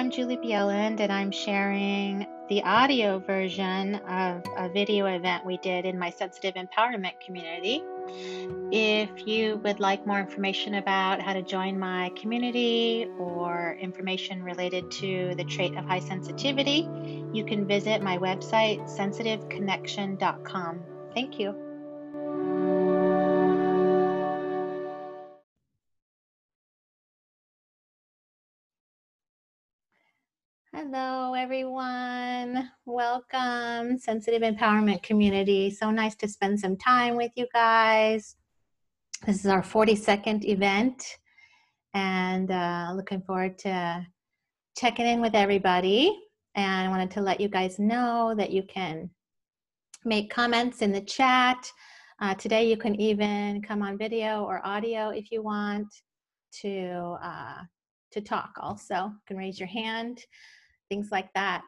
I'm Julie Bjelland, and I'm sharing the audio version of a video event we did in my Sensitive Empowerment community. If you would like more information about how to join my community or information related to the trait of high sensitivity, you can visit my website, sensitiveconnection.com. Thank you. Hello, everyone. Welcome, Sensitive Empowerment community. So nice to spend some time with you guys. This is our 42nd event, and looking forward to checking in with everybody. And I wanted to let you guys know that you can make comments in the chat. Today, you can even come on video or audio if you want to talk. Also, you can raise your hand. Things like that.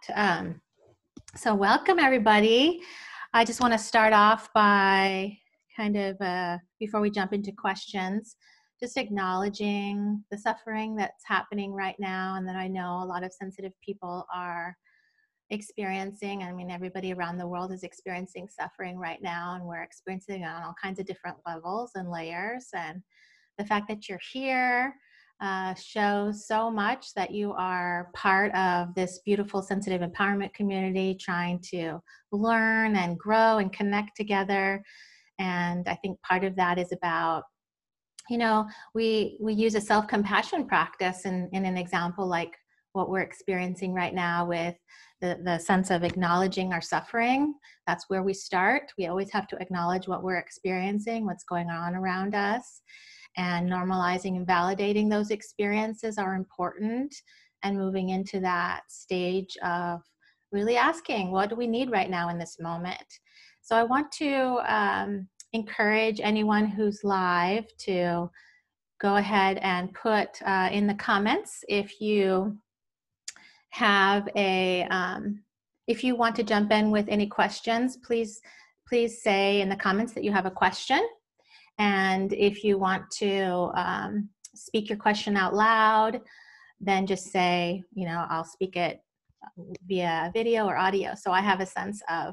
So welcome, everybody. I just want to start off by kind of, before we jump into questions, just acknowledging the suffering that's happening right now and that I know a lot of sensitive people are experiencing. I mean, everybody around the world is experiencing suffering right now, and we're experiencing it on all kinds of different levels and layers. And the fact that you're here shows so much that you are part of this beautiful sensitive empowerment community, trying to learn and grow and connect together. And I think part of that is about, we use a self-compassion practice in an example like what we're experiencing right now with the sense of acknowledging our suffering. That's where we start. We always have to acknowledge what we're experiencing, what's going on around us. And normalizing and validating those experiences are important, and moving into that stage of really asking, what do we need right now in this moment? So I want to encourage anyone who's live to go ahead and put in the comments if you have if you want to jump in with any questions, please say in the comments that you have a question. And if you want to speak your question out loud, then just say, I'll speak it via video or audio. So I have a sense of,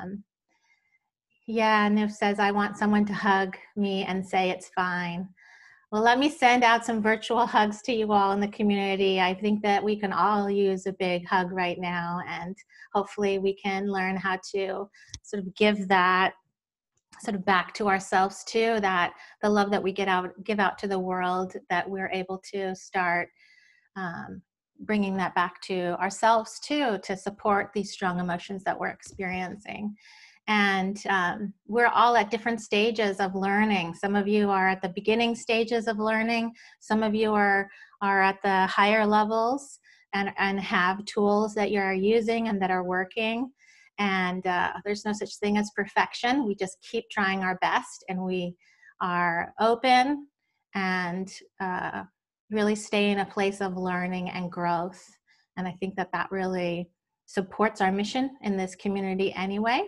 Nif says, I want someone to hug me and say it's fine. Well, let me send out some virtual hugs to you all in the community. I think that we can all use a big hug right now, and hopefully we can learn how to sort of give that sort of back to ourselves too, that the love that we give out to the world, that we're able to start bringing that back to ourselves too, to support these strong emotions that we're experiencing. And we're all at different stages of learning. Some of you are at the beginning stages of learning. Some of you are at the higher levels and have tools that you're using and that are working. And there's no such thing as perfection. We just keep trying our best, and we are open and really stay in a place of learning and growth. And I think that really supports our mission in this community anyway.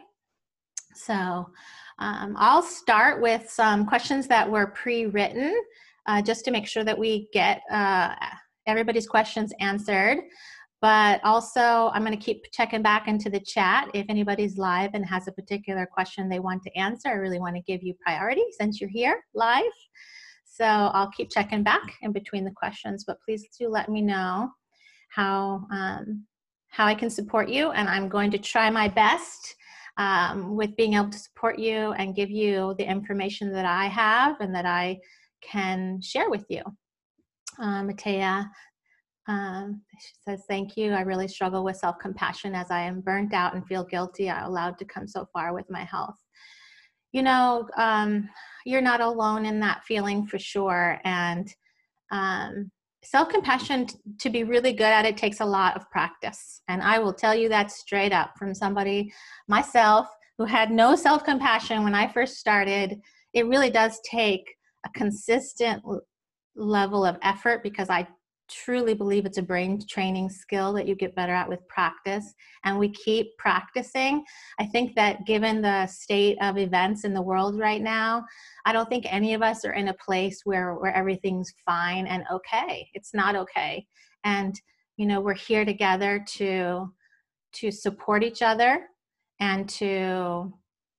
So I'll start with some questions that were pre-written just to make sure that we get everybody's questions answered. But also, I'm going to keep checking back into the chat. If anybody's live and has a particular question they want to answer, I really want to give you priority since you're here live. So I'll keep checking back in between the questions, but please do let me know how I can support you. And I'm going to try my best with being able to support you and give you the information that I have and that I can share with you. Matea, she says, thank you. I really struggle with self-compassion as I am burnt out and feel guilty. I'm allowed to come so far with my health. You're not alone in that feeling for sure. And self-compassion, to be really good at it, takes a lot of practice. And I will tell you that straight up from somebody myself who had no self-compassion when I first started. It really does take a consistent level of effort, because I truly believe it's a brain training skill that you get better at with practice, and we keep practicing. I think that given the state of events in the world right now, I don't think any of us are in a place where everything's fine and okay. It's not okay. And you know, we're here together to support each other and to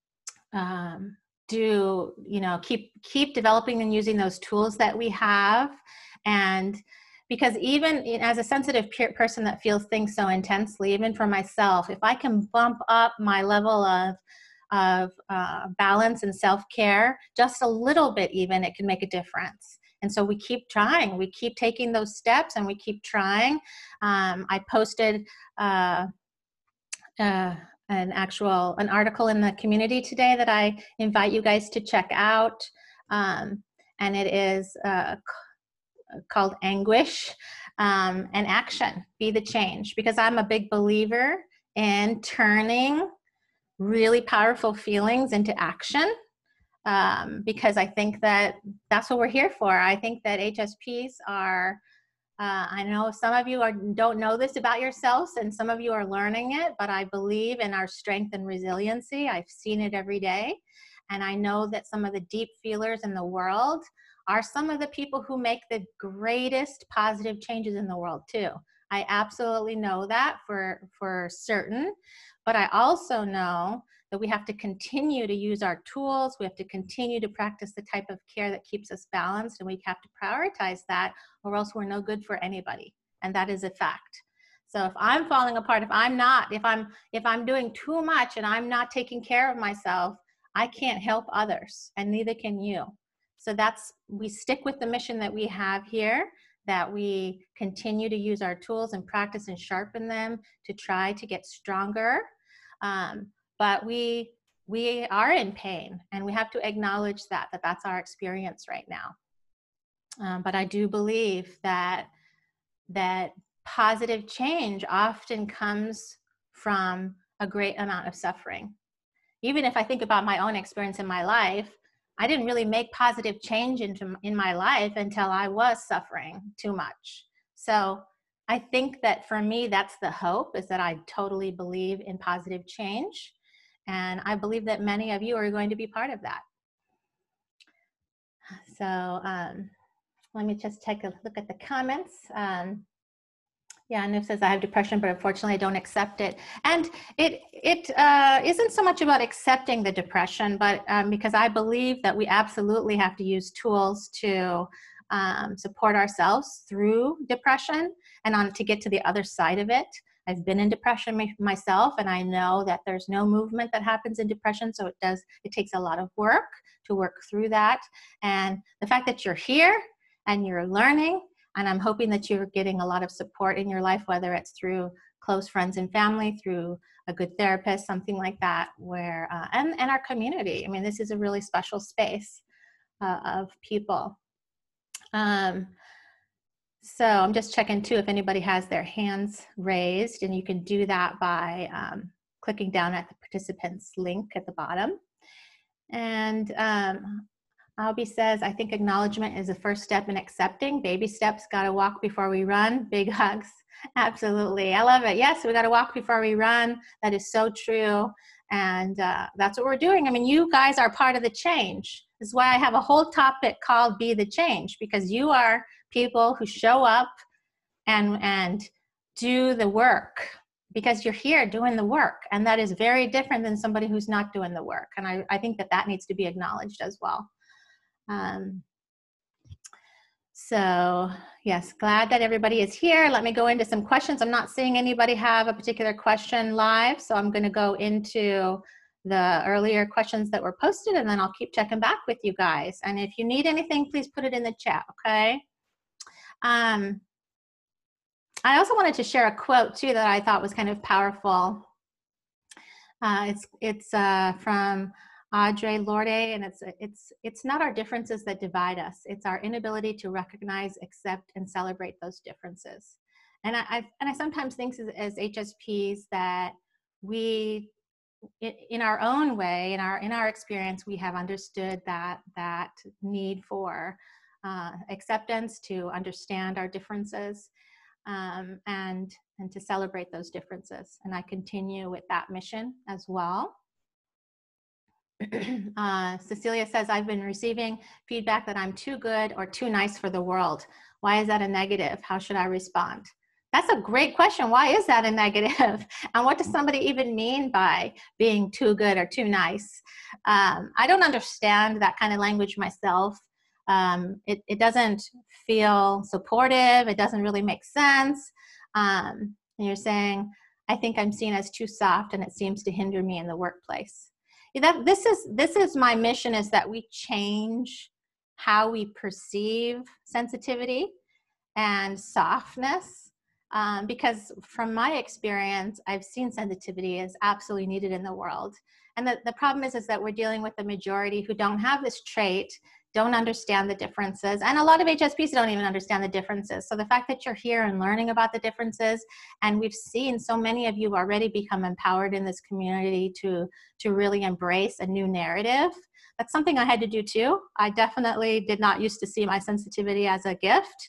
do, you know, keep developing and using those tools that we have. And because even as a sensitive person that feels things so intensely, even for myself, if I can bump up my level of balance and self-care just a little bit, even, it can make a difference. And so we keep trying, we keep taking those steps, and we keep trying. I posted an article in the community today that I invite you guys to check out. And it is called Anguish and Action, Be the Change. Because I'm a big believer in turning really powerful feelings into action. Because I think that that's what we're here for. I think that HSPs are, I know some of you don't know this about yourselves, and some of you are learning it, but I believe in our strength and resiliency. I've seen it every day. And I know that some of the deep feelers in the world are some of the people who make the greatest positive changes in the world too. I absolutely know that for certain, but I also know that we have to continue to use our tools. We have to continue to practice the type of care that keeps us balanced, and we have to prioritize that, or else we're no good for anybody. And that is a fact. So if I'm falling apart, if I'm doing too much and I'm not taking care of myself, I can't help others, and neither can you. So we stick with the mission that we have here, that we continue to use our tools and practice and sharpen them to try to get stronger. But we are in pain, and we have to acknowledge that that's our experience right now. But I do believe that positive change often comes from a great amount of suffering. Even if I think about my own experience in my life, I didn't really make positive change in my life until I was suffering too much. So I think that for me, that's the hope, is that I totally believe in positive change. And I believe that many of you are going to be part of that. So let me just take a look at the comments. Yeah, Nif says, I have depression, but unfortunately I don't accept it. And it isn't so much about accepting the depression, but because I believe that we absolutely have to use tools to support ourselves through depression and to get to the other side of it. I've been in depression myself, and I know that there's no movement that happens in depression. So it takes a lot of work to work through that. And the fact that you're here and you're learning, and I'm hoping that you're getting a lot of support in your life, whether it's through close friends and family, through a good therapist, something like that, where, and our community. I mean, this is a really special space of people. So I'm just checking too if anybody has their hands raised, and you can do that by clicking down at the participants link at the bottom. And Albie says, I think acknowledgement is the first step in accepting. Baby steps, got to walk before we run. Big hugs. Absolutely. I love it. Yes, we got to walk before we run. That is so true. And that's what we're doing. I mean, you guys are part of the change. This is why I have a whole topic called Be the Change, because you are people who show up and do the work, because you're here doing the work. And that is very different than somebody who's not doing the work. And I think that needs to be acknowledged as well. So yes, glad that everybody is here. Let me go into some questions. I'm not seeing anybody have a particular question live, so I'm going to go into the earlier questions that were posted, and then I'll keep checking back with you guys. And if you need anything, please put it in the chat, okay? I also wanted to share a quote too that I thought was kind of powerful. It's from Audre Lorde, and it's not our differences that divide us. It's our inability to recognize, accept, and celebrate those differences. And I sometimes think as HSPs that we, in our own way, in our experience, we have understood that need for acceptance, to understand our differences, and to celebrate those differences. And I continue with that mission as well. Cecilia says, I've been receiving feedback that I'm too good or too nice for the world. Why is that a negative? How should I respond? That's a great question. Why is that a negative? And what does somebody even mean by being too good or too nice? I don't understand that kind of language myself. It doesn't feel supportive. It doesn't really make sense. And you're saying, I think I'm seen as too soft and it seems to hinder me in the workplace. This is my mission, is that we change how we perceive sensitivity and softness. Because from my experience, I've seen sensitivity as absolutely needed in the world. And the problem is that we're dealing with the majority who don't have this trait, don't understand the differences. And a lot of HSPs don't even understand the differences. So the fact that you're here and learning about the differences, and we've seen so many of you already become empowered in this community to really embrace a new narrative. That's something I had to do too. I definitely did not used to see my sensitivity as a gift.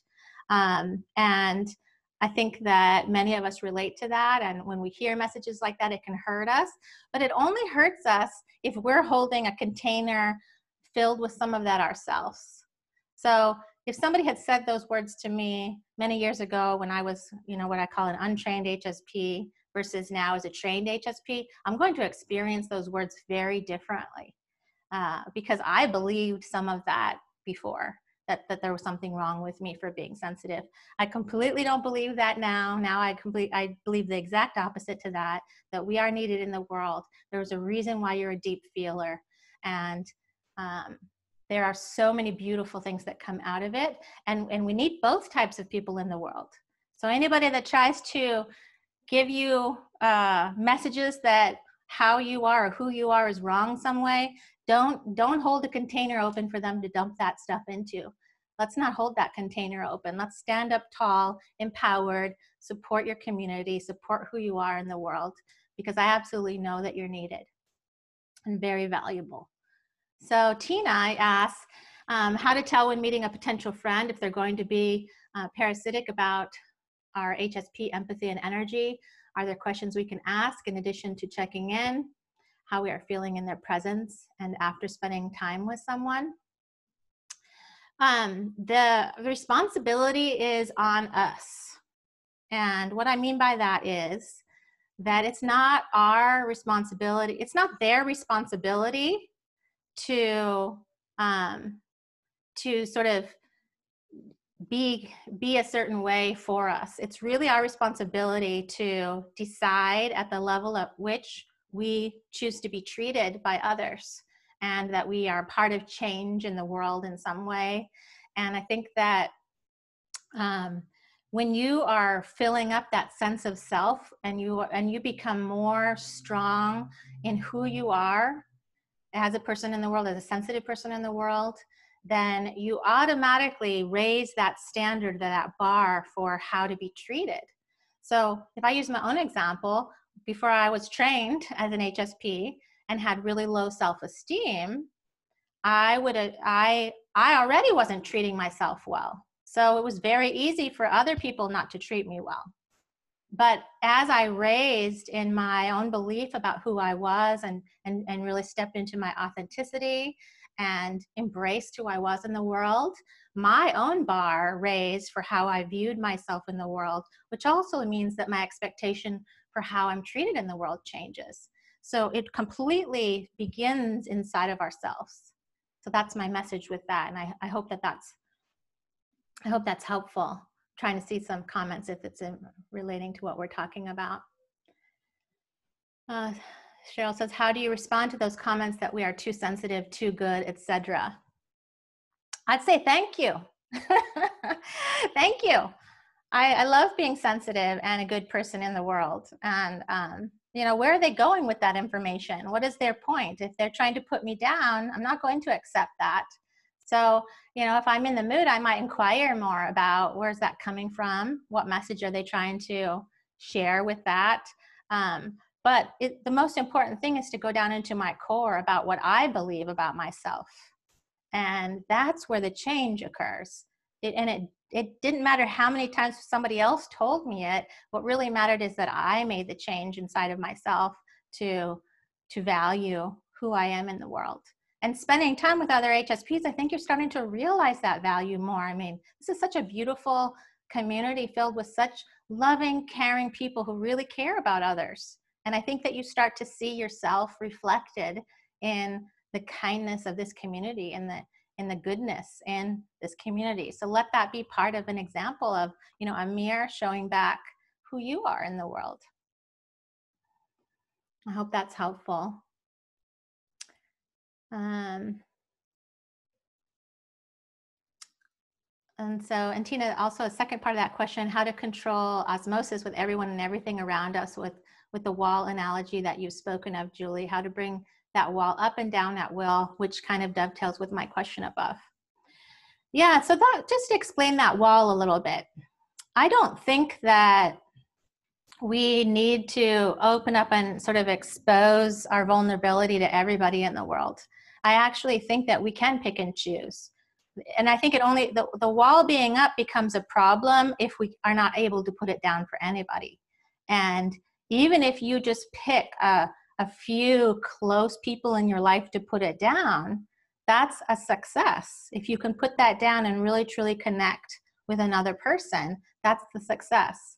And I think that many of us relate to that. And when we hear messages like that, it can hurt us. But it only hurts us if we're holding a container filled with some of that ourselves. So if somebody had said those words to me many years ago when I was, what I call an untrained HSP versus now as a trained HSP, I'm going to experience those words very differently because I believed some of that before. That there was something wrong with me for being sensitive. I completely don't believe that now. Now I believe the exact opposite to that we are needed in the world. There's a reason why you're a deep feeler. And there are so many beautiful things that come out of it. And we need both types of people in the world. So anybody that tries to give you messages that how you are or who you are is wrong some way, don't hold the container open for them to dump that stuff into. Let's not hold that container open. Let's stand up tall, empowered, support your community, support who you are in the world, because I absolutely know that you're needed and very valuable. So Tina asks, how to tell when meeting a potential friend if they're going to be parasitic about our HSP empathy and energy. Are there questions we can ask in addition to checking in, how we are feeling in their presence and after spending time with someone? The responsibility is on us. And what I mean by that is that it's not our responsibility, it's not their responsibility to sort of be a certain way for us. It's really our responsibility to decide at the level at which we choose to be treated by others, and that we are part of change in the world in some way. And I think that when you are filling up that sense of self and you become more strong in who you are as a person in the world, as a sensitive person in the world, then you automatically raise that standard, that bar for how to be treated. So if I use my own example, before I was trained as an HSP and had really low self-esteem, I already wasn't treating myself well. So it was very easy for other people not to treat me well. But as I raised in my own belief about who I was and really stepped into my authenticity and embraced who I was in the world, my own bar raised for how I viewed myself in the world, which also means that my expectation for how I'm treated in the world changes. So it completely begins inside of ourselves. So that's my message with that. And I hope that's helpful. Trying to see some comments if it's relating to what we're talking about. Cheryl says, how do you respond to those comments that we are too sensitive, too good, etc.? I'd say thank you. Thank you. I love being sensitive and a good person in the world. And, where are they going with that information? What is their point? If they're trying to put me down, I'm not going to accept that. So, if I'm in the mood, I might inquire more about where's that coming from? What message are they trying to share with that? But the most important thing is to go down into my core about what I believe about myself. And that's where the change occurs. It didn't matter how many times somebody else told me it. What really mattered is that I made the change inside of myself to value who I am in the world. And spending time with other HSPs, I think you're starting to realize that value more. I mean, this is such a beautiful community filled with such loving, caring people who really care about others. And I think that you start to see yourself reflected in the kindness of this community and the goodness in this community. So let that be part of an example of, you know, a mirror showing back who you are in the world. I hope that's helpful. And Tina, also a second part of that question, how to control osmosis with everyone and everything around us with the wall analogy that you've spoken of, Julie, how to bring that wall up and down at will, which kind of dovetails with my question above. Yeah, so that, just to explain that wall a little bit. I don't think that we need to open up and sort of expose our vulnerability to everybody in the world. I actually think that we can pick and choose. And I think the wall being up becomes a problem if we are not able to put it down for anybody. And even if you just pick a few close people in your life to put it down, that's a success. If you can put that down and really truly connect with another person, that's the success.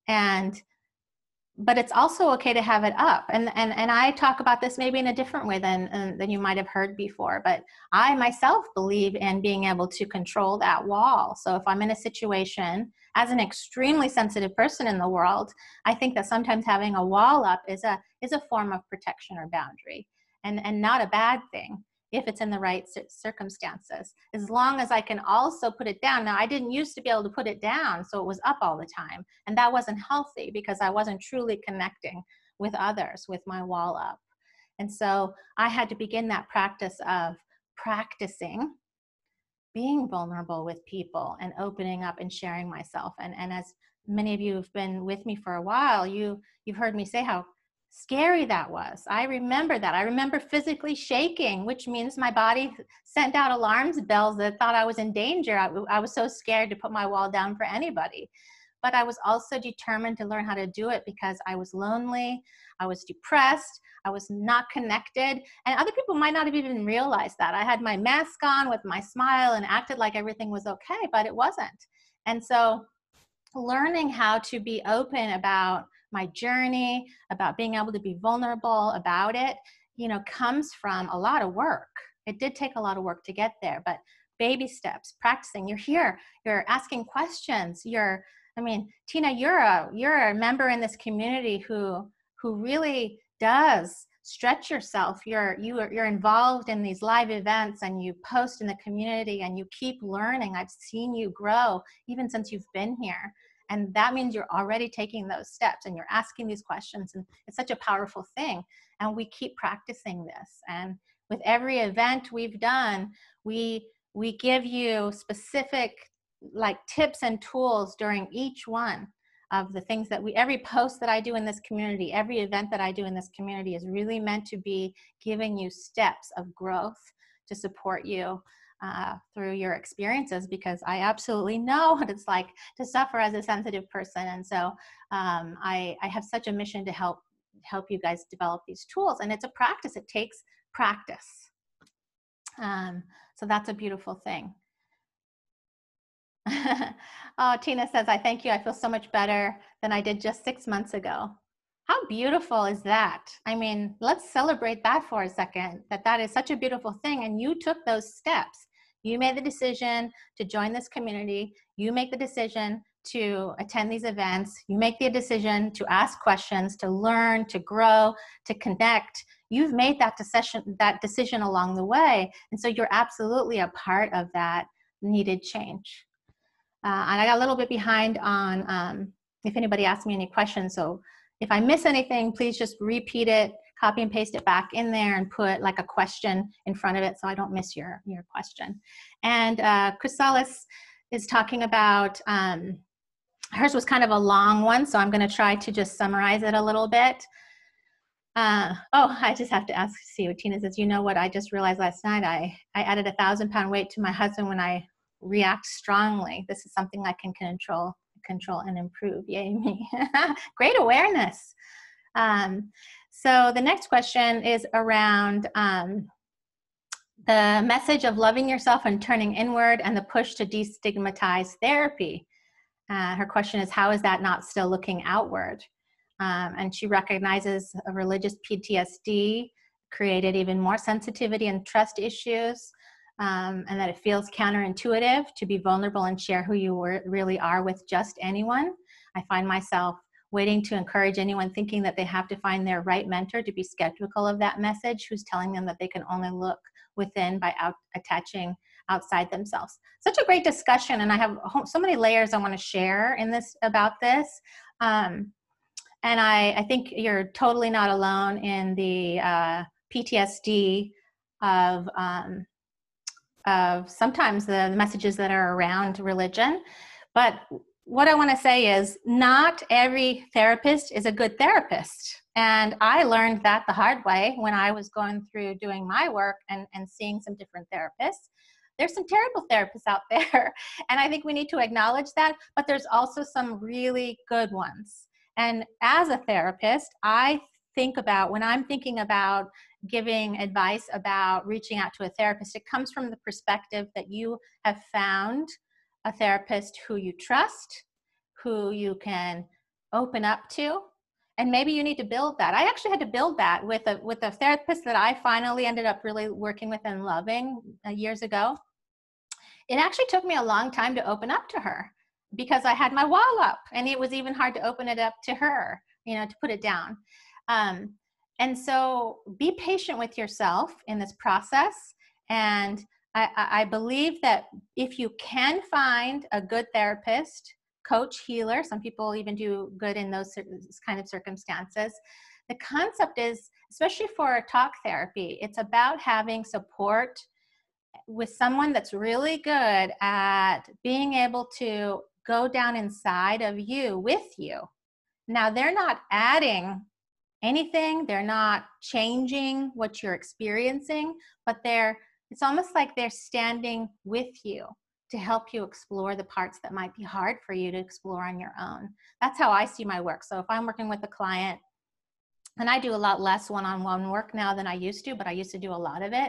But it's also okay to have it up. And I talk about this maybe in a different way than you might have heard before, but I myself believe in being able to control that wall. So if I'm in a situation as an extremely sensitive person in the world, I think that sometimes having a wall up is a form of protection or boundary, and not a bad thing if it's in the right circumstances, as long as I can also put it down. Now, I didn't used to be able to put it down, so it was up all the time. And that wasn't healthy because I wasn't truly connecting with others with my wall up. And so I had to begin that practice of practicing being vulnerable with people and opening up and sharing myself. And as many of you have been with me for a while, you've heard me say how scary that was. I remember that. I remember physically shaking, which means my body sent out alarms bells that thought I was in danger. I was so scared to put my wall down for anybody. But I was also determined to learn how to do it because I was lonely, I was depressed, I was not connected, and other people might not have even realized that. I had my mask on with my smile and acted like everything was okay, but it wasn't. And so learning how to be open about my journey, about being able to be vulnerable about it, comes from a lot of work. It did take a lot of work to get there, but baby steps, practicing. You're here, you're asking questions. Tina, you're a member in this community who really does stretch yourself. You're involved in these live events and you post in the community and you keep learning. I've seen you grow even since you've been here. And that means you're already taking those steps and you're asking these questions, and it's such a powerful thing. And we keep practicing this. And with every event we've done, we give you specific tips and tools during each one of the things that every post that I do in this community, every event that I do in this community is really meant to be giving you steps of growth to support you through your experiences, because I absolutely know what it's like to suffer as a sensitive person. And so I have such a mission to help you guys develop these tools. And it's a practice. It takes practice. So that's a beautiful thing. Oh, Tina says, I thank you. I feel so much better than I did just 6 months ago. How beautiful is that? Let's celebrate that for a second, that is such a beautiful thing. And you took those steps. You made the decision to join this community. You make the decision to attend these events. You make the decision to ask questions, to learn, to grow, to connect. You've made that decision along the way. And so you're absolutely a part of that needed change. And I got a little bit behind on if anybody asks me any questions. So if I miss anything, please just repeat it, copy and paste it back in there and put a question in front of it so I don't miss your question. And Chrysalis is talking about, hers was kind of a long one, so I'm going to try to just summarize it a little bit. I just have to ask, see what Tina says. You know what I just realized last night? I added 1,000-pound weight to my husband when I react strongly. This is something I can control and improve. Yay me. Great awareness. So the next question is around the message of loving yourself and turning inward and the push to destigmatize therapy. Her question is, how is that not still looking outward? And she recognizes a religious PTSD created even more sensitivity and trust issues, and that it feels counterintuitive to be vulnerable and share who you really are with just anyone. I find myself waiting to encourage anyone thinking that they have to find their right mentor to be skeptical of that message, who's telling them that they can only look within by attaching outside themselves. Such a great discussion, and I have so many layers I want to share in this about this. And I think you're totally not alone in the PTSD of sometimes the messages that are around religion. But what I want to say is not every therapist is a good therapist. And I learned that the hard way when I was going through doing my work and seeing some different therapists. There's some terrible therapists out there, and I think we need to acknowledge that, but there's also some really good ones. And as a therapist, I think about, when I'm thinking about giving advice about reaching out to a therapist, it comes from the perspective that you have found a therapist who you trust, who you can open up to, and maybe you need to build that. I actually had to build that with a therapist that I finally ended up really working with and loving years ago. It actually took me a long time to open up to her because I had my wall up, and it was even hard to open it up to her, to put it down. And so be patient with yourself in this process. And I believe that if you can find a good therapist, coach, healer, some people even do good in those kind of circumstances. The concept is, especially for talk therapy, it's about having support with someone that's really good at being able to go down inside of you with you. Now, they're not adding anything, they're not changing what you're experiencing, but it's almost like they're standing with you to help you explore the parts that might be hard for you to explore on your own. That's how I see my work. So if I'm working with a client, and I do a lot less one-on-one work now than I used to, but I used to do a lot of it.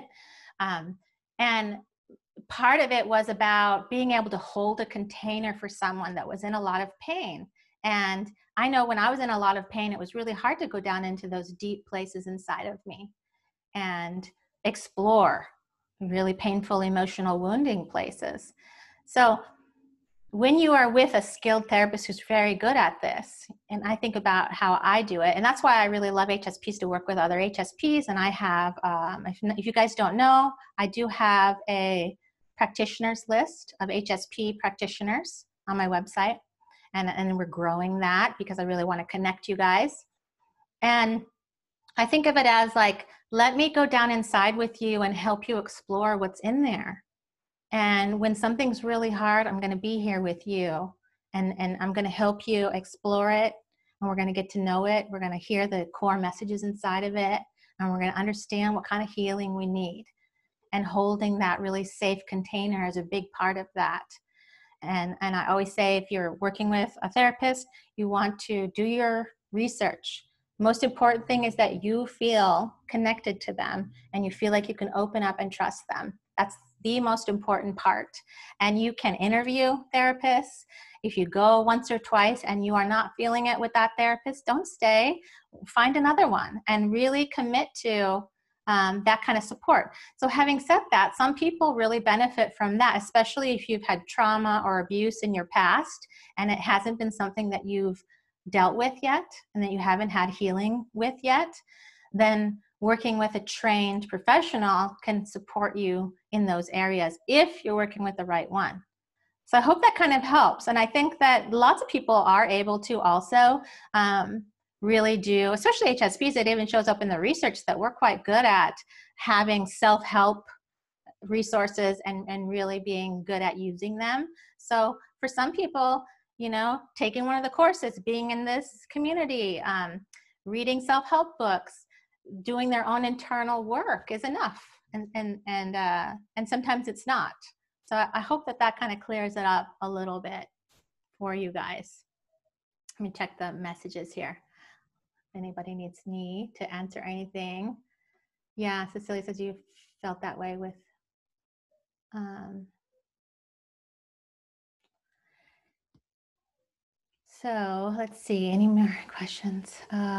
And part of it was about being able to hold a container for someone that was in a lot of pain. And I know when I was in a lot of pain, it was really hard to go down into those deep places inside of me and explore really painful, emotional, wounding places. So when you are with a skilled therapist who's very good at this, and I think about how I do it, and that's why I really love HSPs, to work with other HSPs. And I have, if you guys don't know, I do have a practitioners list of HSP practitioners on my website. And we're growing that because I really want to connect you guys. And I think of it as like, let me go down inside with you and help you explore what's in there. And when something's really hard, I'm going to be here with you, and I'm going to help you explore it, and we're going to get to know it. We're going to hear the core messages inside of it, and we're going to understand what kind of healing we need. And holding that really safe container is a big part of that. And I always say, if you're working with a therapist, you want to do your research. Most important thing is that you feel connected to them and you feel like you can open up and trust them. That's the most important part. And you can interview therapists. If you go once or twice and you are not feeling it with that therapist, don't stay. Find another one and really commit to that kind of support. So having said that, some people really benefit from that, especially if you've had trauma or abuse in your past and it hasn't been something that you've dealt with yet and that you haven't had healing with yet. Then working with a trained professional can support you in those areas if you're working with the right one. So I hope that kind of helps. And I think that lots of people are able to also really do, especially HSPs, it even shows up in the research that we're quite good at having self-help resources and really being good at using them. So for some people, taking one of the courses, being in this community, reading self-help books, doing their own internal work is enough. And sometimes it's not. So I hope that kind of clears it up a little bit for you guys. Let me check the messages here. If anybody needs me to answer anything. Yeah, Cecilia says you felt that way with So let's see, any more questions?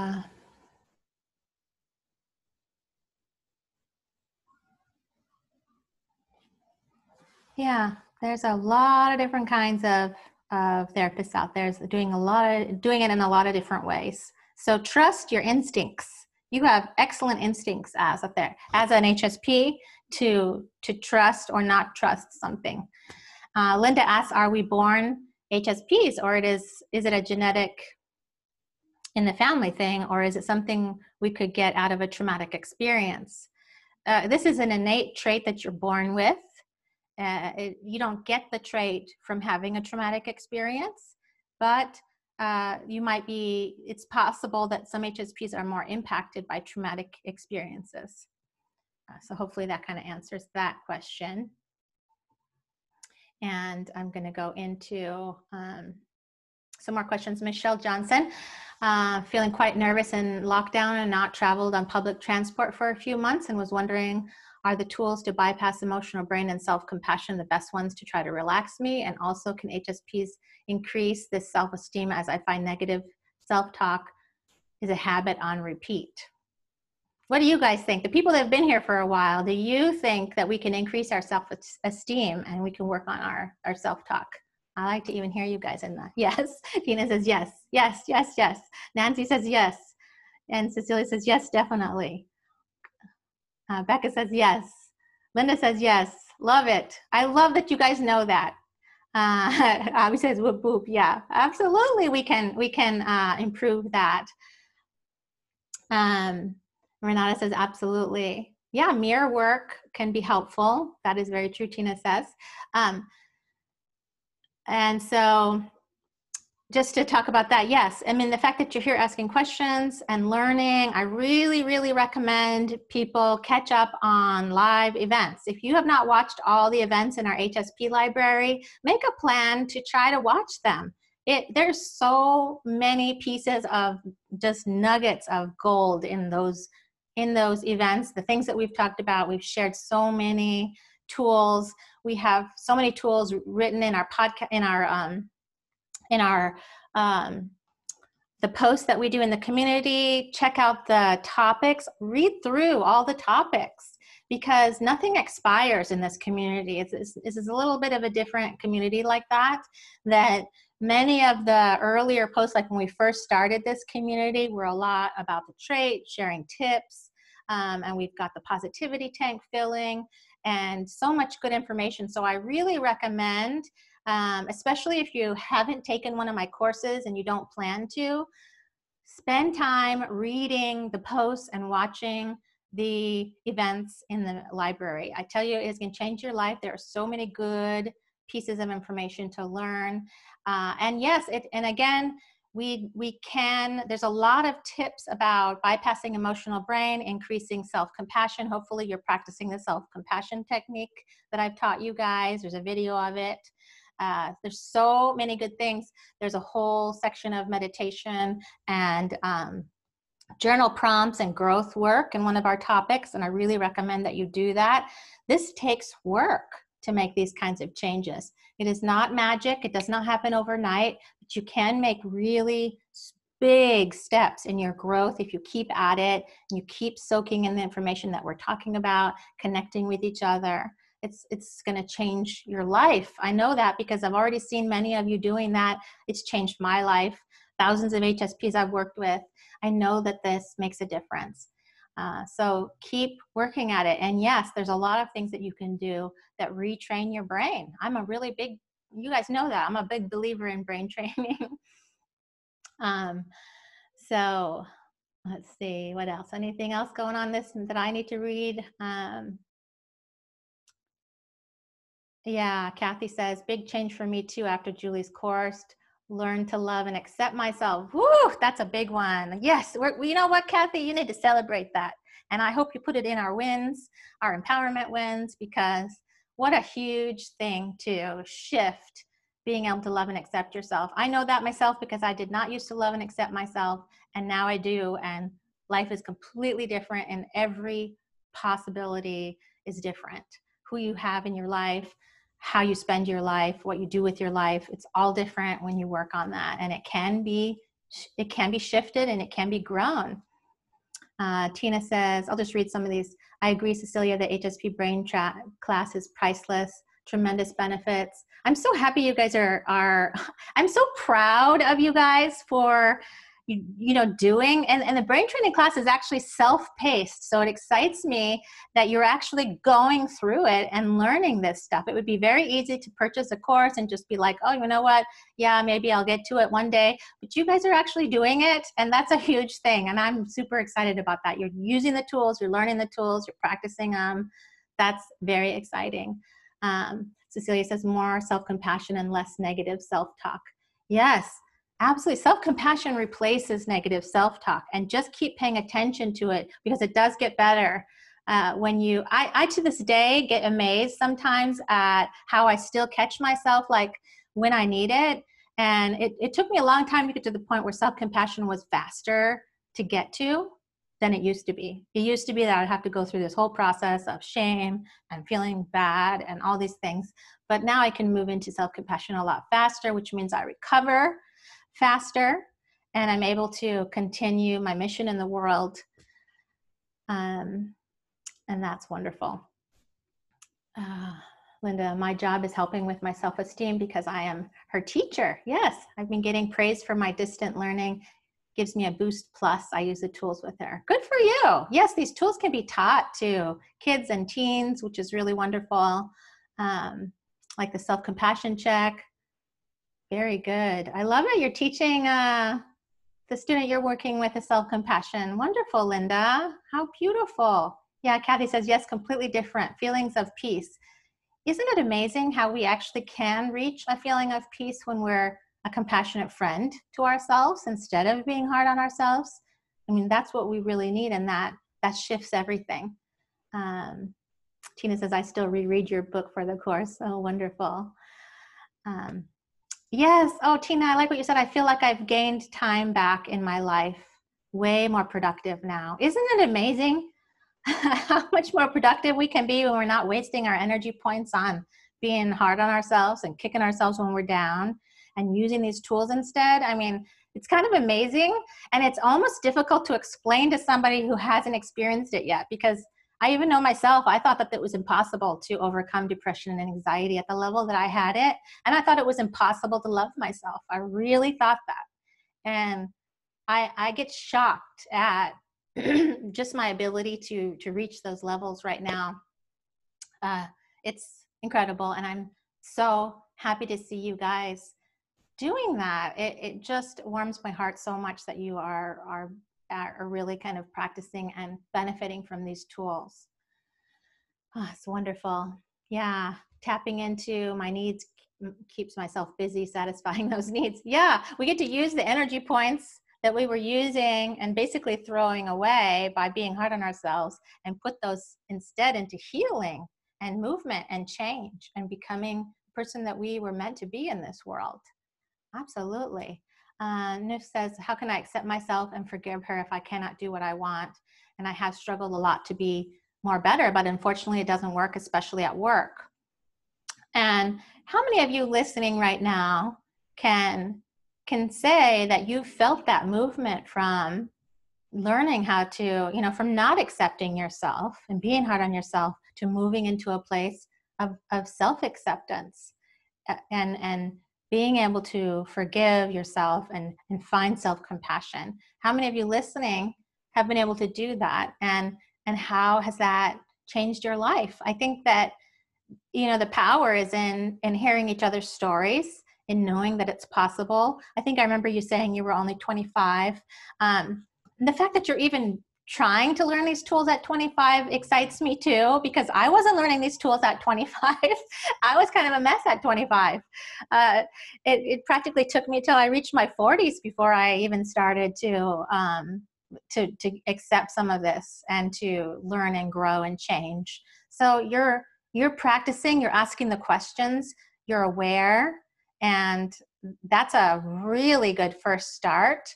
Yeah, there's a lot of different kinds of therapists out there doing it in a lot of different ways. So trust your instincts. You have excellent instincts as an HSP to trust or not trust something. Linda asks, are we born HSPs, or is it a genetic in the family thing, or is it something we could get out of a traumatic experience? This is an innate trait that you're born with. You don't get the trait from having a traumatic experience, but it's possible that some HSPs are more impacted by traumatic experiences. So hopefully that kind of answers that question. And I'm going to go into some more questions. Michelle Johnson, feeling quite nervous in lockdown and not traveled on public transport for a few months, and was wondering, are the tools to bypass emotional brain and self-compassion the best ones to try to relax me? And also, can HSPs increase this self-esteem, as I find negative self-talk is a habit on repeat? What do you guys think? The people that have been here for a while, do you think that we can increase our self-esteem and we can work on our self-talk? I like to even hear you guys in that. Yes. Tina says yes, yes, yes, yes. Nancy says yes. And Cecilia says yes, definitely. Becca says yes. Linda says yes. Love it. I love that you guys know that. Abby says whoop whoop. Yeah, absolutely. We can improve that. Renata says absolutely. Yeah, mirror work can be helpful. That is very true, Tina says. And so just to talk about that, yes. I mean, the fact that you're here asking questions and learning, I really, really recommend people catch up on live events. If you have not watched all the events in our HSP library, make a plan to try to watch them. There's so many pieces of just nuggets of gold in those events. The things that we've talked about, we've shared so many tools. We have so many tools written in our podcast, in our the posts that we do in the community. Check out the topics, read through all the topics, because nothing expires in this community. This is a little bit of a different community like that many of the earlier posts, like when we first started this community, were a lot about the trait, sharing tips, and we've got the positivity tank filling and so much good information. So I really recommend, especially if you haven't taken one of my courses and you don't plan to, spend time reading the posts and watching the events in the library. I tell you, it's going to change your life. There are so many good pieces of information to learn. And yes, and again, there's a lot of tips about bypassing emotional brain, increasing self-compassion. Hopefully you're practicing the self-compassion technique that I've taught you guys. There's a video of it. There's so many good things. There's a whole section of meditation and journal prompts and growth work in one of our topics, and I really recommend that you do that. This takes work to make these kinds of changes. It is not magic. It does not happen overnight, but you can make really big steps in your growth if you keep at it and you keep soaking in the information that we're talking about, connecting with each other. It's going to change your life. I know that because I've already seen many of you doing that. It's changed my life. Thousands of HSPs I've worked with. I know that this makes a difference. So keep working at it. And yes, there's a lot of things that you can do that retrain your brain. You guys know that. I'm a big believer in brain training. So let's see, what else? Anything else going on this that I need to read? Yeah, Kathy says, big change for me too after Julie's course. Learn to love and accept myself. Woo, that's a big one. Yes, you know what, Kathy? You need to celebrate that. And I hope you put it in our wins, our empowerment wins, because what a huge thing to shift being able to love and accept yourself. I know that myself because I did not used to love and accept myself, and now I do, and life is completely different, and every possibility is different. Who you have in your life, how you spend your life, what you do with your life. It's all different when you work on that, and it can be shifted and it can be grown. Tina says, I'll just read some of these. I agree, Cecilia, the HSP brain class is priceless, tremendous benefits. I'm so happy you guys are I'm so proud of you guys for doing, and the brain training class is actually self-paced. So it excites me that you're actually going through it and learning this stuff. It would be very easy to purchase a course and just be like, oh, you know what? Yeah, maybe I'll get to it one day. But you guys are actually doing it, and that's a huge thing. And I'm super excited about that. You're using the tools, you're learning the tools, you're practicing them. That's very exciting. Cecilia says more self-compassion and less negative self-talk. Yes. Absolutely. Self-compassion replaces negative self-talk, and just keep paying attention to it, because it does get better. I to this day get amazed sometimes at how I still catch myself, like when I need it. And it took me a long time to get to the point where self-compassion was faster to get to than it used to be. It used to be that I'd have to go through this whole process of shame and feeling bad and all these things. But now I can move into self-compassion a lot faster, which means I recover faster, and I'm able to continue my mission in the world. And that's wonderful. Linda, my job is helping with my self-esteem because I am her teacher. Yes, I've been getting praise for my distant learning. Gives me a boost, plus I use the tools with her. Good for you. Yes, these tools can be taught to kids and teens, which is really wonderful. Like the self-compassion check. Very good. I love it. You're teaching the student you're working with a self-compassion. Wonderful, Linda. How beautiful. Yeah, Kathy says, yes, completely different. Feelings of peace. Isn't it amazing how we actually can reach a feeling of peace when we're a compassionate friend to ourselves instead of being hard on ourselves? I mean, that's what we really need, and that shifts everything. Tina says, I still reread your book for the course. Oh, wonderful. Yes. Oh, Tina, I like what you said. I feel like I've gained time back in my life. Way more productive now. Isn't it amazing how much more productive we can be when we're not wasting our energy points on being hard on ourselves and kicking ourselves when we're down, and using these tools instead? I mean, it's kind of amazing, and it's almost difficult to explain to somebody who hasn't experienced it yet, because I even know myself, I thought that it was impossible to overcome depression and anxiety at the level that I had it. And I thought it was impossible to love myself. I really thought that. And I get shocked at just my ability to reach those levels right now. It's incredible. And I'm so happy to see you guys doing that. It just warms my heart so much that you are really kind of practicing and benefiting from these tools. Oh, it's wonderful. Yeah, tapping into my needs keeps myself busy satisfying those needs. Yeah, we get to use the energy points that we were using and basically throwing away by being hard on ourselves, and put those instead into healing and movement and change and becoming the person that we were meant to be in this world. Absolutely. Nif says, how can I accept myself and forgive her if I cannot do what I want? And I have struggled a lot to be more better, but unfortunately it doesn't work, especially at work. And how many of you listening right now can say that you felt that movement from learning how to, from not accepting yourself and being hard on yourself to moving into a place of self-acceptance and being able to forgive yourself and find self-compassion? How many of you listening have been able to do that? And how has that changed your life? I think that, the power is in hearing each other's stories, in knowing that it's possible. I think I remember you saying you were only 25. The fact that you're even trying to learn these tools at 25 excites me too, because I wasn't learning these tools at 25. I was kind of a mess at 25. It practically took me till I reached my 40s before I even started to accept some of this and to learn and grow and change. So you're practicing, you're asking the questions, you're aware, and that's a really good first start.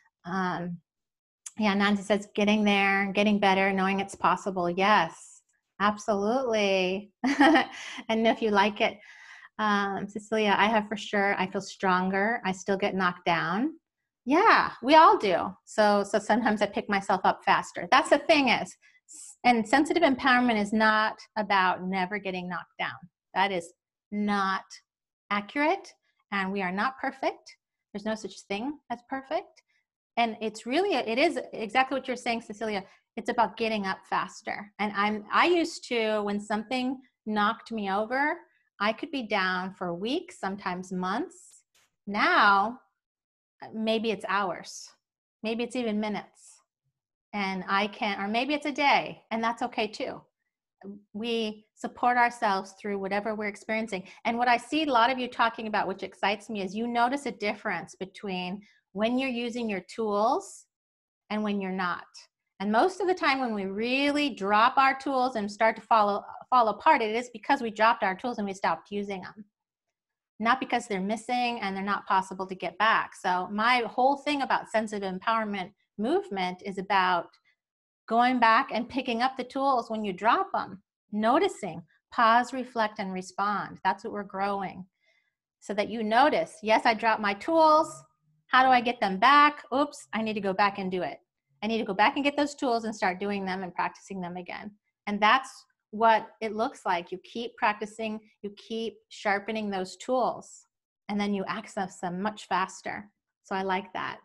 Yeah, Nancy says, getting there, getting better, knowing it's possible. Yes, absolutely. And if you like it, Cecilia, I have for sure. I feel stronger. I still get knocked down. Yeah, we all do. So sometimes I pick myself up faster. That's the thing is, and sensitive empowerment is not about never getting knocked down. That is not accurate, and we are not perfect. There's no such thing as perfect. And it's really, it is exactly what you're saying, Cecilia. It's about getting up faster. And I used to, when something knocked me over, I could be down for weeks, sometimes months. Now, maybe it's hours, maybe it's even minutes, and I can, or maybe it's a day, and that's okay too. We support ourselves through whatever we're experiencing. And what I see a lot of you talking about, which excites me, is you notice a difference between when you're using your tools and when you're not. And most of the time when we really drop our tools and start to fall apart, it is because we dropped our tools and we stopped using them. Not because they're missing and they're not possible to get back. So my whole thing about sensitive empowerment movement is about going back and picking up the tools when you drop them, noticing, pause, reflect, and respond. That's what we're growing. So that you notice, yes, I dropped my tools. How do I get them back? Oops, I need to go back and do it. I need to go back and get those tools and start doing them and practicing them again. And that's what it looks like. You keep practicing, you keep sharpening those tools, and then you access them much faster. So I like that.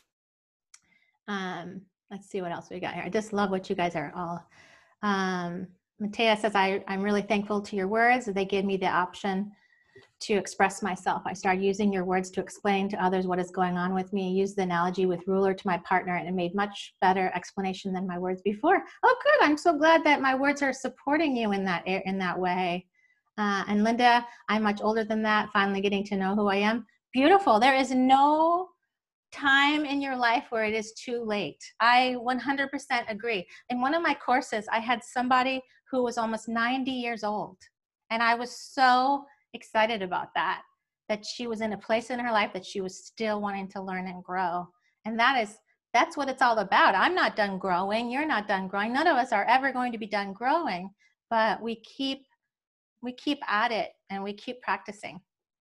Let's see what else we got here. I just love what you guys are all. Matea says, I'm really thankful to your words. They gave me the option to express myself. I started using your words to explain to others what is going on with me. I used the analogy with ruler to my partner, and it made much better explanation than my words before. Oh, good. I'm so glad that my words are supporting you in that way. And Linda, I'm much older than that, finally getting to know who I am. Beautiful. There is no time in your life where it is too late. I 100% agree. In one of my courses, I had somebody who was almost 90 years old, and I was so excited about that she was in a place in her life that she was still wanting to learn and grow. And that's what it's all about. I'm not done growing. You're not done growing. None of us are ever going to be done growing, but we keep at it and we keep practicing.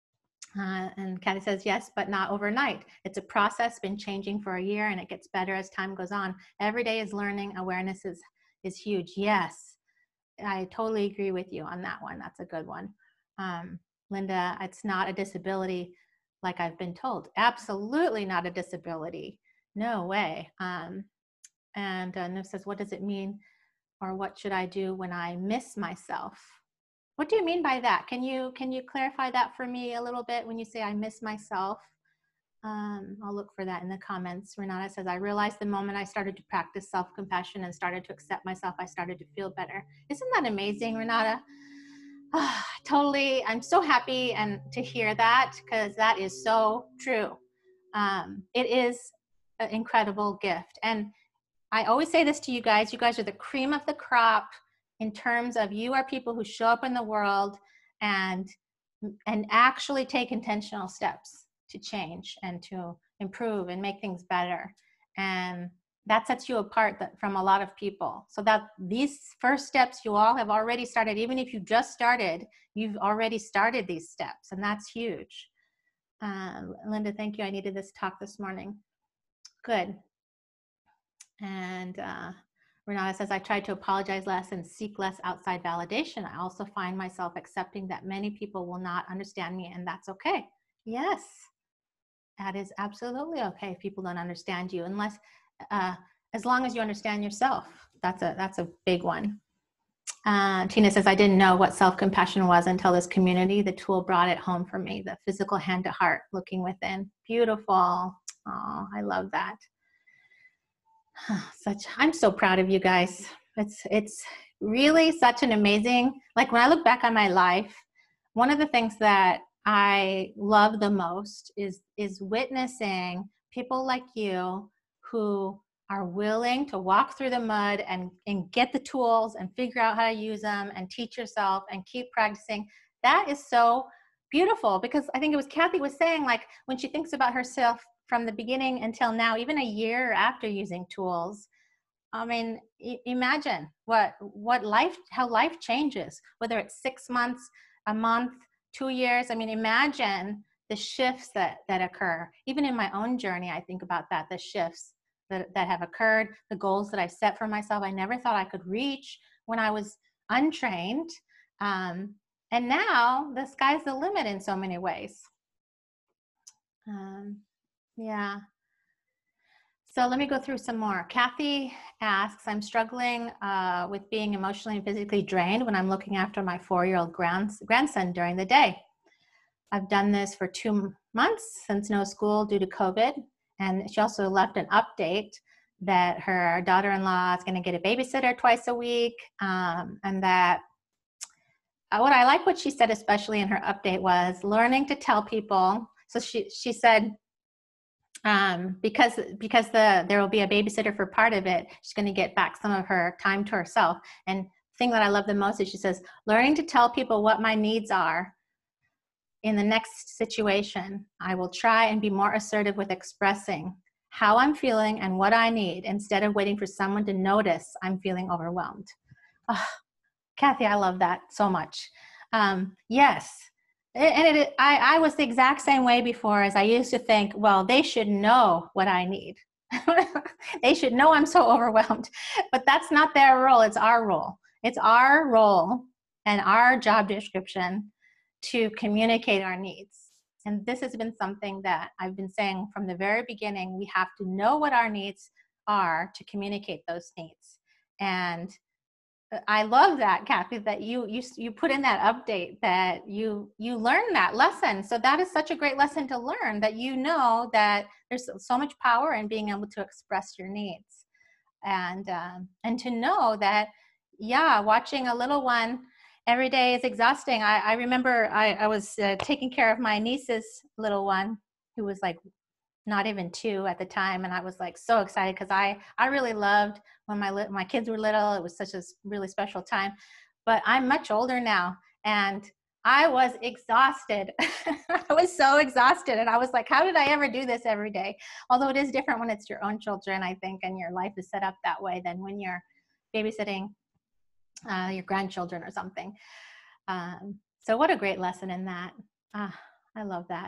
And Kathy says, yes, but not overnight. It's a process, been changing for a year, and it gets better as time goes on. Every day is learning. Awareness is huge. Yes, I totally agree with you on that one. That's a good one. Linda, it's not a disability like I've been told. Absolutely not a disability. No way. And Niv says, what does it mean, or what should I do when I miss myself? What do you mean by that? Can you clarify that for me a little bit when you say I miss myself? I'll look for that in the comments. Renata says, I realized the moment I started to practice self-compassion and started to accept myself, I started to feel better. Isn't that amazing, Renata? Totally. I'm so happy and to hear that, because that is so true. It is an incredible gift. And I always say this to you guys are the cream of the crop in terms of you are people who show up in the world and actually take intentional steps to change and to improve and make things better. And that sets you apart from a lot of people. So that these first steps you all have already started. Even if you just started, you've already started these steps, and that's huge. Linda, thank you. I needed this talk this morning. Good. And Renata says, I tried to apologize less and seek less outside validation. I also find myself accepting that many people will not understand me, and that's okay. Yes, that is absolutely okay if people don't understand you, unless, as long as you understand yourself. That's a big one. Tina says, I didn't know what self-compassion was until this community. The tool brought it home for me, the physical hand to heart, looking within. Beautiful. Oh, I love that. I'm so proud of you guys. It's really such an amazing, like when I look back on my life, one of the things that I love the most is witnessing people like you who are willing to walk through the mud and get the tools and figure out how to use them and teach yourself and keep practicing. That is so beautiful, because I think it was Kathy was saying, like, when she thinks about herself from the beginning until now, even a year after using tools, I mean, imagine how life changes, whether it's 6 months, a month, 2 years. I mean, imagine the shifts that occur. Even in my own journey, I think about that, the shifts that have occurred, the goals that I set for myself. I never thought I could reach when I was untrained. And now the sky's the limit in so many ways. Yeah. So let me go through some more. Kathy asks, I'm struggling with being emotionally and physically drained when I'm looking after my 4-year-old grandson during the day. I've done this for 2 months since no school due to COVID. And she also left an update that her daughter-in-law is going to get a babysitter twice a week. And that what I like what she said, especially in her update, was learning to tell people. So she said, because there will be a babysitter for part of it, she's going to get back some of her time to herself. And the thing that I love the most is she says, learning to tell people what my needs are in the next situation. I will try and be more assertive with expressing how I'm feeling and what I need instead of waiting for someone to notice I'm feeling overwhelmed. Oh, Kathy, I love that so much. Yes. And I was the exact same way before, as I used to think, well, they should know what I need. They should know I'm so overwhelmed. But that's not their role. It's our role. It's our role and our job description to communicate our needs. And this has been something that I've been saying from the very beginning. We have to know what our needs are to communicate those needs. And I love that, Kathy, that you put in that update that you learned that lesson. So that is such a great lesson to learn, that you know that there's so much power in being able to express your needs, and to know that, yeah, watching a little one every day is exhausting. I remember I was taking care of my niece's little one, who was like not even 2 at the time, and I was like so excited because I really loved when my kids were little. It was such a really special time. But I'm much older now, and I was exhausted. I was so exhausted, and I was like, how did I ever do this every day? Although it is different when it's your own children, I think, and your life is set up that way than when you're babysitting your grandchildren or something. So what a great lesson in that. I love that.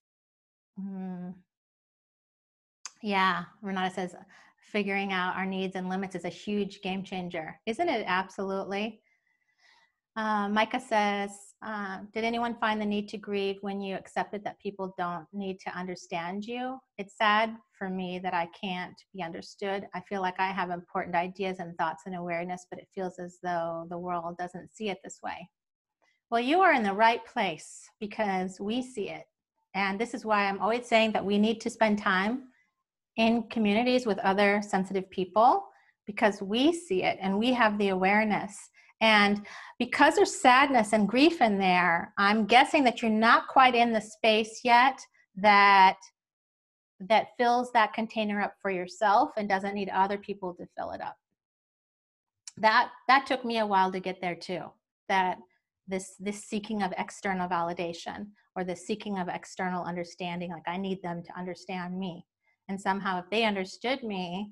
Yeah, Renata says, figuring out our needs and limits is a huge game changer. Isn't it? Absolutely. Micah says, did anyone find the need to grieve when you accepted that people don't need to understand you? It's sad for me that I can't be understood. I feel like I have important ideas and thoughts and awareness, but it feels as though the world doesn't see it this way. Well, you are in the right place because we see it. And this is why I'm always saying that we need to spend time in communities with other sensitive people, because we see it and we have the awareness. And because there's sadness and grief in there, I'm guessing that you're not quite in the space yet that fills that container up for yourself and doesn't need other people to fill it up. That took me a while to get there too. That this seeking of external validation, or the seeking of external understanding, like I need them to understand me. And somehow if they understood me,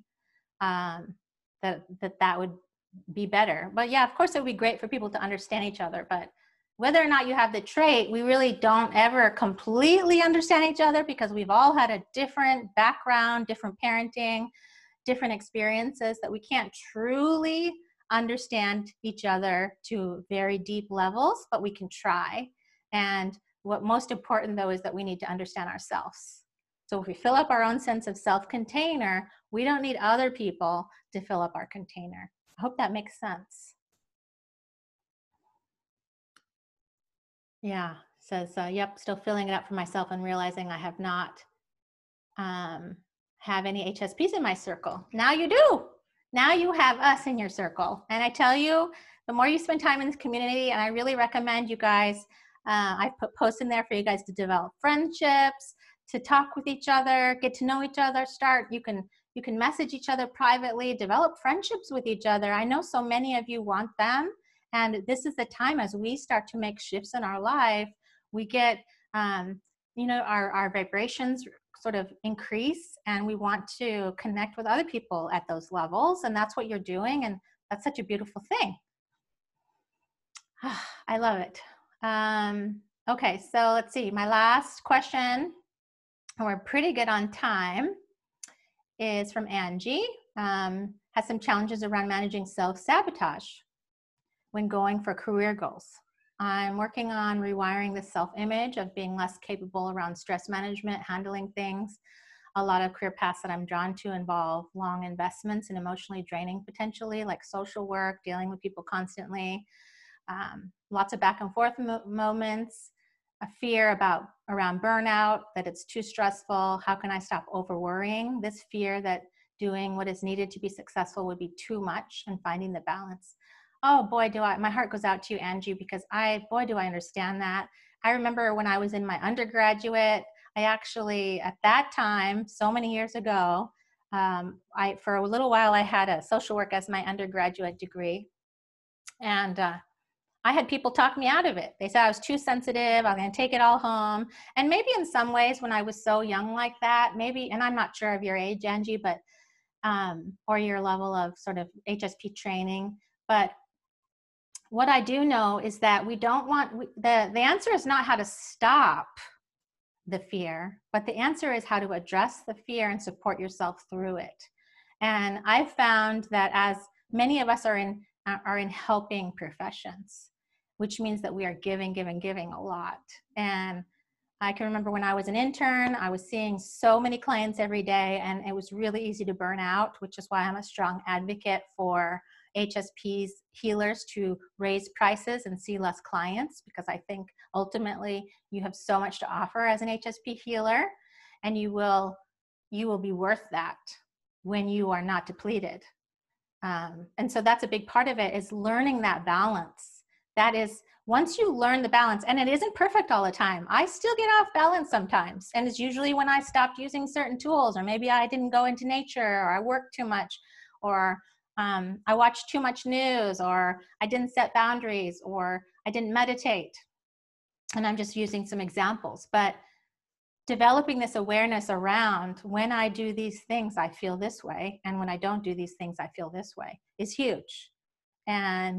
that would be better. But yeah, of course it would be great for people to understand each other, but whether or not you have the trait, we really don't ever completely understand each other, because we've all had a different background, different parenting, different experiences, that we can't truly understand each other to very deep levels, but we can try. And what most important though is that we need to understand ourselves. So if we fill up our own sense of self-container, we don't need other people to fill up our container. I hope that makes sense. Yeah, says, yep, still filling it up for myself and realizing I have not have any HSPs in my circle. Now you do. Now you have us in your circle. And I tell you, the more you spend time in this community, and I really recommend you guys, I put posts in there for you guys to develop friendships, to talk with each other, get to know each other, you can message each other privately, develop friendships with each other. I know so many of you want them. And this is the time, as we start to make shifts in our life, we get, our vibrations sort of increase, and we want to connect with other people at those levels. And that's what you're doing. And that's such a beautiful thing. I love it. Okay, so let's see. My last question, and we're pretty good on time, is from Angie. Has some challenges around managing self-sabotage when going for career goals. I'm working on rewiring the self-image of being less capable around stress management, handling things. A lot of career paths that I'm drawn to involve long investments and emotionally draining potentially, like social work, dealing with people constantly, lots of back and forth moments, a fear around burnout, that it's too stressful. How can I stop over worrying? This fear that doing what is needed to be successful would be too much, and finding the balance. Oh boy, my heart goes out to you, Angie, because boy, do I understand that. I remember when I was in my undergraduate, I actually, at that time, so many years ago, for a little while, I had a social work as my undergraduate degree. And I had people talk me out of it. They said I was too sensitive. I'm going to take it all home. And maybe in some ways, when I was so young like that, maybe, and I'm not sure of your age, Angie, but, or your level of sort of HSP training. But what I do know is that we don't want, the answer is not how to stop the fear, but the answer is how to address the fear and support yourself through it. And I've found that as many of us are in helping professions, which means that we are giving a lot. And I can remember when I was an intern, I was seeing so many clients every day, and it was really easy to burn out, which is why I'm a strong advocate for HSPs, healers, to raise prices and see less clients, because I think ultimately you have so much to offer as an HSP healer, and you will be worth that when you are not depleted. And so that's a big part of it, is learning that balance. That is, once you learn the balance, and it isn't perfect all the time. I still get off balance sometimes. And it's usually when I stopped using certain tools, or maybe I didn't go into nature, or I worked too much, or I watched too much news, or I didn't set boundaries, or I didn't meditate. And I'm just using some examples. But developing this awareness around, when I do these things, I feel this way, and when I don't do these things, I feel this way, is huge. And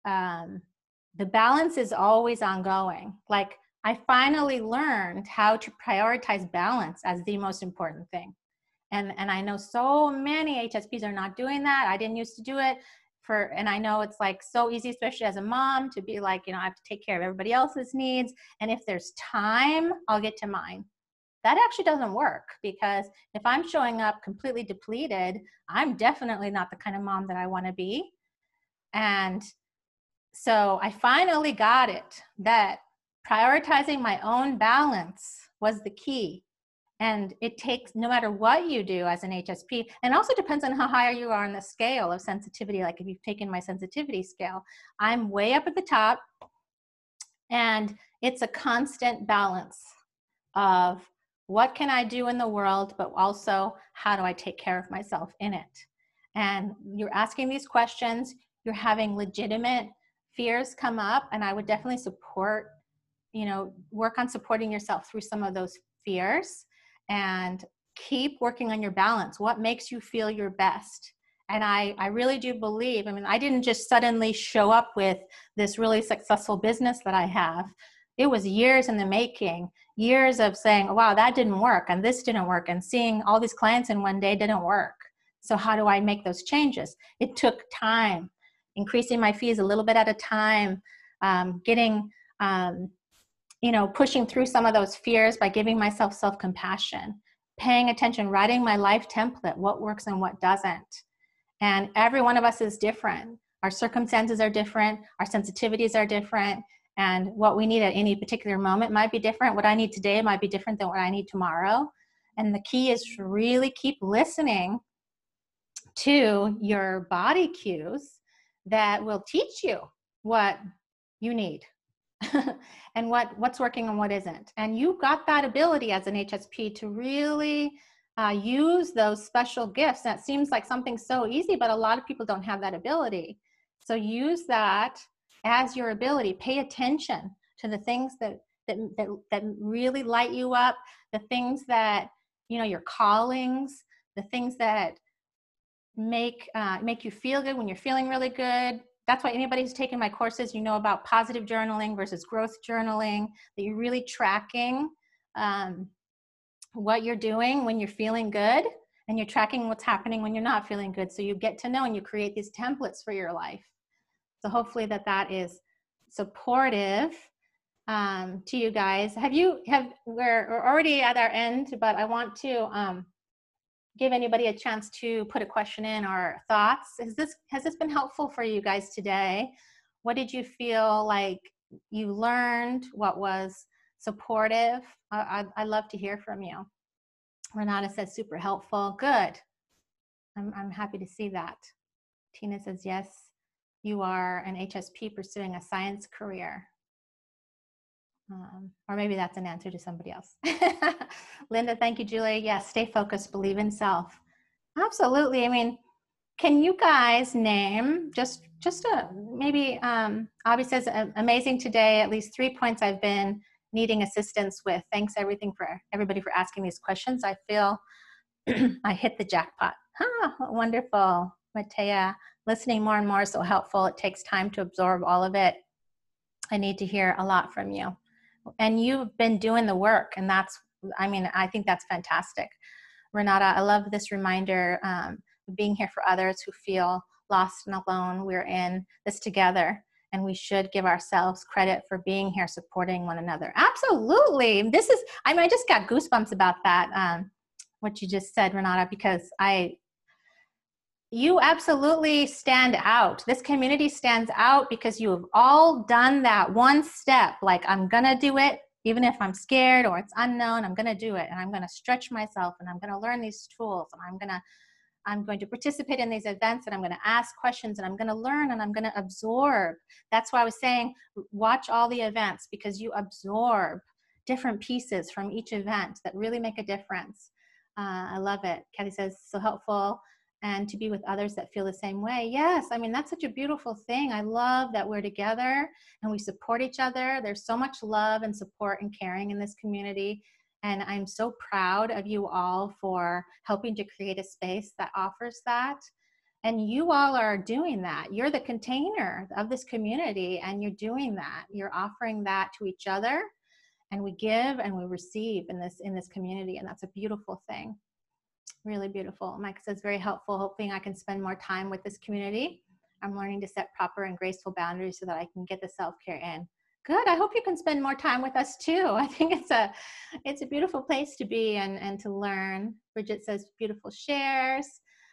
the balance is always ongoing. Like, I finally learned how to prioritize balance as the most important thing. And I know so many HSPs are not doing that. I didn't used to do it. And I know it's like so easy, especially as a mom, to be like, I have to take care of everybody else's needs. And if there's time, I'll get to mine. That actually doesn't work, because if I'm showing up completely depleted, I'm definitely not the kind of mom that I want to be. And so I finally got it, that prioritizing my own balance was the key. And it takes, no matter what you do as an HSP, and also depends on how high you are on the scale of sensitivity. Like if you've taken my sensitivity scale, I'm way up at the top, and it's a constant balance of what can I do in the world, but also how do I take care of myself in it? And you're asking these questions, you're having legitimate fears come up, and I would definitely support, work on supporting yourself through some of those fears, and keep working on your balance. What makes you feel your best? And I really do believe, I didn't just suddenly show up with this really successful business that I have. It was years in the making, years of saying, oh, wow, that didn't work, and this didn't work, and seeing all these clients in one day didn't work. So how do I make those changes? It took time, increasing my fees a little bit at a time, pushing through some of those fears by giving myself self-compassion, paying attention, writing my life template, what works and what doesn't. And every one of us is different. Our circumstances are different. Our sensitivities are different. And what we need at any particular moment might be different. What I need today might be different than what I need tomorrow. And the key is to really keep listening to your body cues that will teach you what you need and what's working and what isn't. And you got that ability as an HSP to really use those special gifts. That seems like something so easy, but a lot of people don't have that ability. So use that as your ability. Pay attention to the things that really light you up, the things that, your callings, the things that make you feel good when you're feeling really good, that's why anybody who's taken my courses, you know about positive journaling versus growth journaling, that you're really tracking what you're doing when you're feeling good, and you're tracking what's happening when you're not feeling good. So you get to know and you create these templates for your life. So hopefully that is supportive to you guys. We're already at our end, but I want to give anybody a chance to put a question in or thoughts. Has this been helpful for you guys today? What did you feel like you learned? What was supportive? I'd love to hear from you. Renata says super helpful. Good. I'm happy to see that. Tina says, yes, you are an HSP pursuing a science career. Or maybe that's an answer to somebody else. Linda, thank you, Julie. Yes, stay focused, believe in self. Absolutely. I mean, can you guys name maybe, Abby says, amazing today, at least 3 points I've been needing assistance with. Thanks everybody for asking these questions. I feel I hit the jackpot. Wonderful. Matea, listening more and more is so helpful. It takes time to absorb all of it. I need to hear a lot from you. And you've been doing the work, and I think that's fantastic. Renata, I love this reminder, being here for others who feel lost and alone. We're in this together, and we should give ourselves credit for being here, supporting one another. Absolutely. I just got goosebumps about that, what you just said, Renata, because you absolutely stand out. This community stands out because you have all done that one step, like I'm gonna do it, even if I'm scared or it's unknown, I'm gonna do it, and I'm gonna stretch myself, and I'm gonna learn these tools, and I'm going to participate in these events, and I'm gonna ask questions, and I'm gonna learn, and I'm gonna absorb. That's why I was saying, watch all the events, because you absorb different pieces from each event that really make a difference. I love it. Kathy says, so helpful. And to be with others that feel the same way. Yes, I mean, that's such a beautiful thing. I love that we're together and we support each other. There's so much love and support and caring in this community. And I'm so proud of you all for helping to create a space that offers that. And you all are doing that. You're the container of this community, and you're doing that. You're offering that to each other, and we give and we receive in this community. And that's a beautiful thing. Really beautiful. Mike says, very helpful. Hoping I can spend more time with this community. I'm learning to set proper and graceful boundaries so that I can get the self-care in. Good. I hope you can spend more time with us too. I think it's a beautiful place to be and to learn. Bridget says, beautiful shares.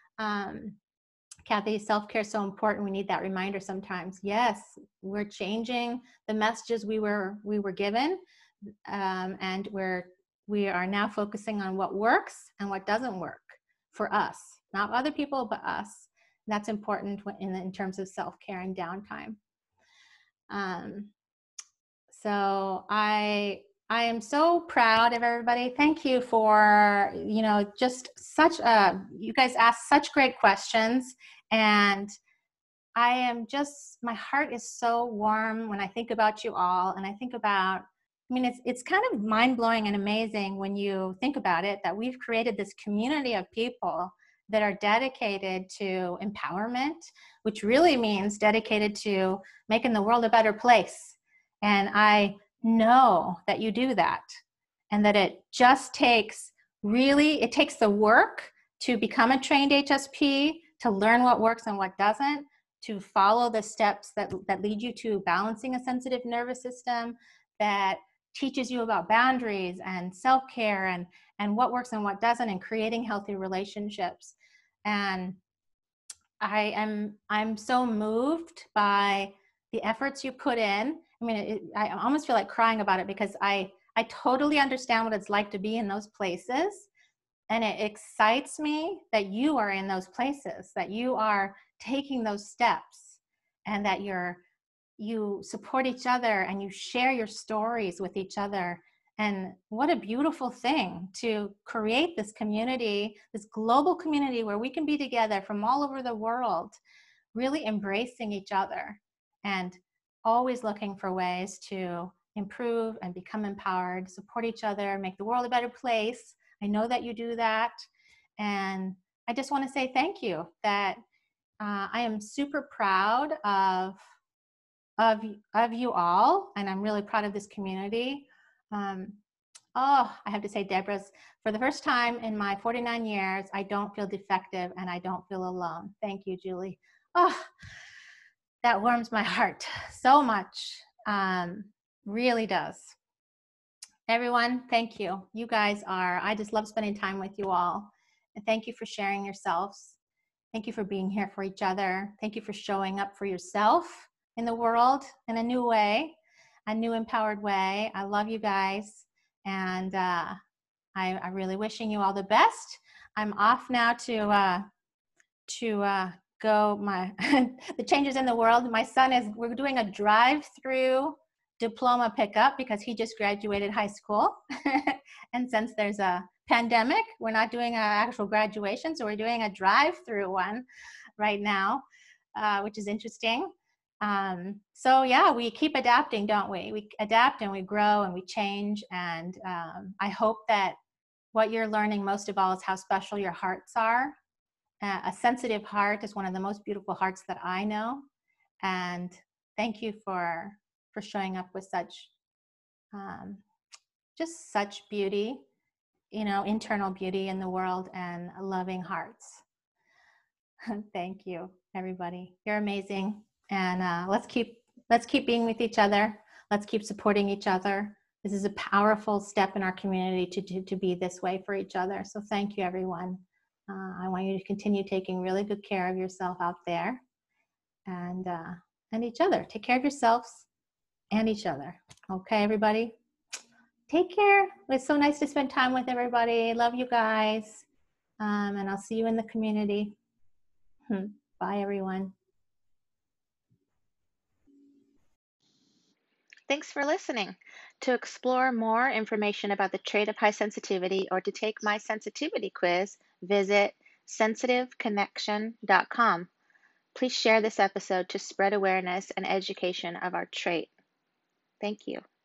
Kathy, self-care is so important. We need that reminder sometimes. Yes, we're changing the messages we were given, and we are now focusing on what works and what doesn't work for us, not other people, but us. That's important in terms of self-care and downtime. So I am so proud of everybody. Thank you for, just you guys asked such great questions, and my heart is so warm when I think about you all, and I think about, it's kind of mind-blowing and amazing when you think about it, that we've created this community of people that are dedicated to empowerment, which really means dedicated to making the world a better place. And I know that you do that, and that it just takes the work to become a trained HSP, to learn what works and what doesn't, to follow the steps that lead you to balancing a sensitive nervous system, that teaches you about boundaries and self-care and what works and what doesn't, and creating healthy relationships. And I'm so moved by the efforts you put in. I almost feel like crying about it, because I totally understand what it's like to be in those places. And it excites me that you are in those places, that you are taking those steps, and that you support each other and you share your stories with each other. And what a beautiful thing to create this community, this global community where we can be together from all over the world, really embracing each other and always looking for ways to improve and become empowered, support each other, make the world a better place. I know that you do that. And I just want to say thank you, that I am super proud of you all, and I'm really proud of this community. Oh, I have to say, Deborah's, for the first time in my 49 years, I don't feel defective and I don't feel alone. Thank you, Julie. Oh, that warms my heart so much. Really does. Everyone, thank you. You guys are, I just love spending time with you all. And thank you for sharing yourselves. Thank you for being here for each other. Thank you for showing up for yourself in the world in a new way, a new empowered way. I love you guys. And I'm really wishing you all the best. I'm off now to go. The changes in the world. My son we're doing a drive-through diploma pickup because he just graduated high school. And since there's a pandemic, we're not doing an actual graduation, so we're doing a drive-through one right now, which is interesting. So yeah, we keep adapting, don't we? We adapt and we grow and we change. And I hope that what you're learning most of all is how special your hearts are. A sensitive heart is one of the most beautiful hearts that I know. And thank you for showing up with such, just such beauty, internal beauty in the world and loving hearts. Thank you, everybody. You're amazing. And let's keep being with each other. Let's keep supporting each other. This is a powerful step in our community to be this way for each other. So thank you, everyone. I want you to continue taking really good care of yourself out there and each other. Take care of yourselves and each other. Okay, everybody? Take care. It's so nice to spend time with everybody. Love you guys. And I'll see you in the community. Bye, everyone. Thanks for listening. To explore more information about the trait of high sensitivity or to take my sensitivity quiz, visit sensitiveconnection.com. Please share this episode to spread awareness and education of our trait. Thank you.